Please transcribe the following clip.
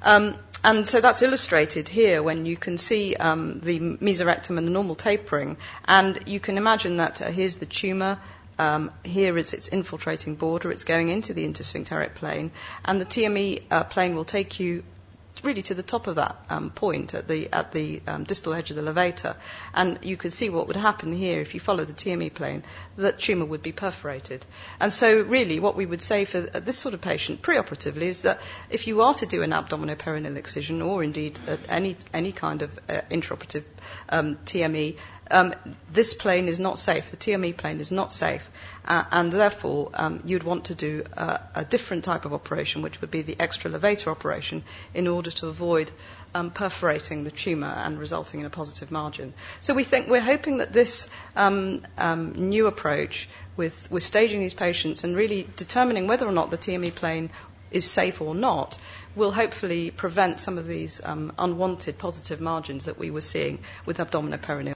And so that's illustrated here when you can see the mesorectum and the normal tapering. And you can imagine that here's the tumour. Here is its infiltrating border. It's going into the intersphincteric plane. And the TME plane will take you really to the top of that point at the distal edge of the levator. And you could see what would happen here if you follow the TME plane. That tumour would be perforated. And so really what we would say for this sort of patient preoperatively is that if you are to do an abdominoperineal excision or indeed any kind of intraoperative TME, this plane is not safe. The TME plane is not safe. And therefore, you'd want to do a different type of operation, which would be the extralevator operation, in order to avoid perforating the tumour and resulting in a positive margin. So we're hoping that this new approach with staging these patients and really determining whether or not the TME plane is safe or not will hopefully prevent some of these unwanted positive margins that we were seeing with abdominoperineal.